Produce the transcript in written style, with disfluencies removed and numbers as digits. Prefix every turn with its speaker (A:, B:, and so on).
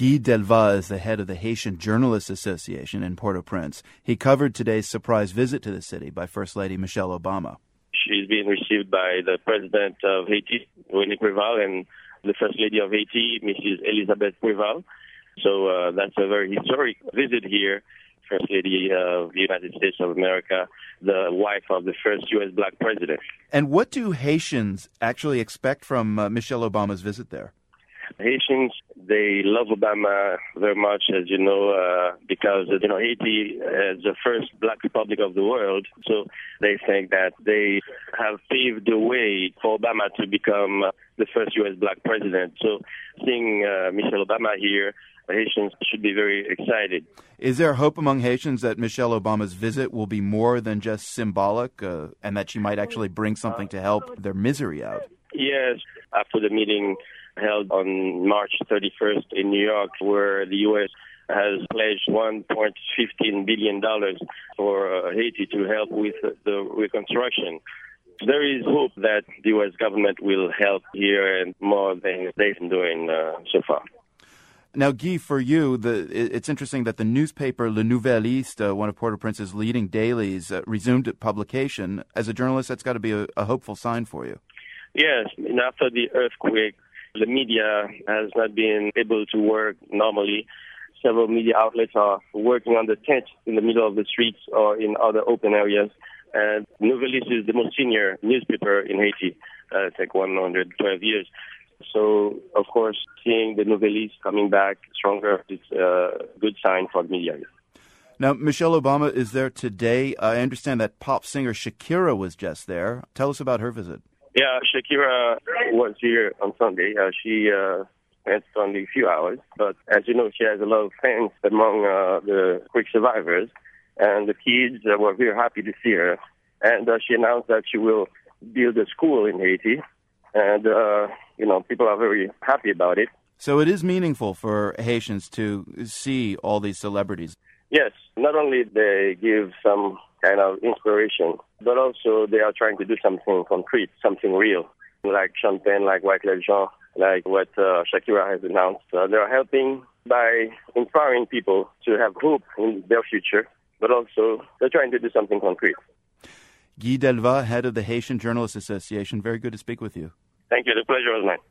A: Guy Delva is the head of the Haitian Journalists Association in Port-au-Prince. He covered today's surprise visit to the city by First Lady Michelle Obama.
B: She's being received by the President of Haiti, René Préval, and the First Lady of Haiti, Mrs. Elisabeth Préval. So that's a very historic visit here. First Lady of the United States of America, the wife of the first U.S. black president.
A: And what do Haitians actually expect from Michelle Obama's visit there?
B: Haitians, they love Obama very much, as you know, because, Haiti is the first black republic of the world. So they think that they have paved the way for Obama to become the first U.S. black president. So seeing Michelle Obama here, Haitians should be very excited.
A: Is there hope among Haitians that Michelle Obama's visit will be more than just symbolic and that she might actually bring something to help their misery out?
B: Yes. After the meeting held on March 31st in New York, where the U.S. has pledged $1.15 billion for Haiti to help with the reconstruction. There is hope that the U.S. government will help here and more than they've been doing so far.
A: Now, Guy, for you, it's interesting that the newspaper Le Nouvelliste, one of Port-au-Prince's leading dailies, resumed publication. As a journalist, that's got to be a hopeful sign for you.
B: Yes. And after the earthquake, the media has not been able to work normally. Several media outlets are working on the tent in the middle of the streets or in other open areas. And Nouvelliste is the most senior newspaper in Haiti. It's like 112 years. So, of course, seeing the Nouvelliste coming back stronger is a good sign for the media.
A: Now, Michelle Obama is there today. I understand that pop singer Shakira was just there. Tell us about her visit.
B: Yeah, Shakira was here on Sunday. She spent only a few hours. But as you know, she has a lot of fans among the quick survivors. And the kids were very happy to see her. And she announced that she will build a school in Haiti. And, people are very happy about it.
A: So it is meaningful for Haitians to see all these celebrities.
B: Yes. Not only they give some kind of inspiration, but also they are trying to do something concrete, something real, like Sean Penn, like Wyclef Jean, like what Shakira has announced. They are helping by inspiring people to have hope in their future, but also they're trying to do something concrete.
A: Guy Delva, head of the Haitian Journalists Association, very good to speak with you.
B: Thank you. The pleasure was mine.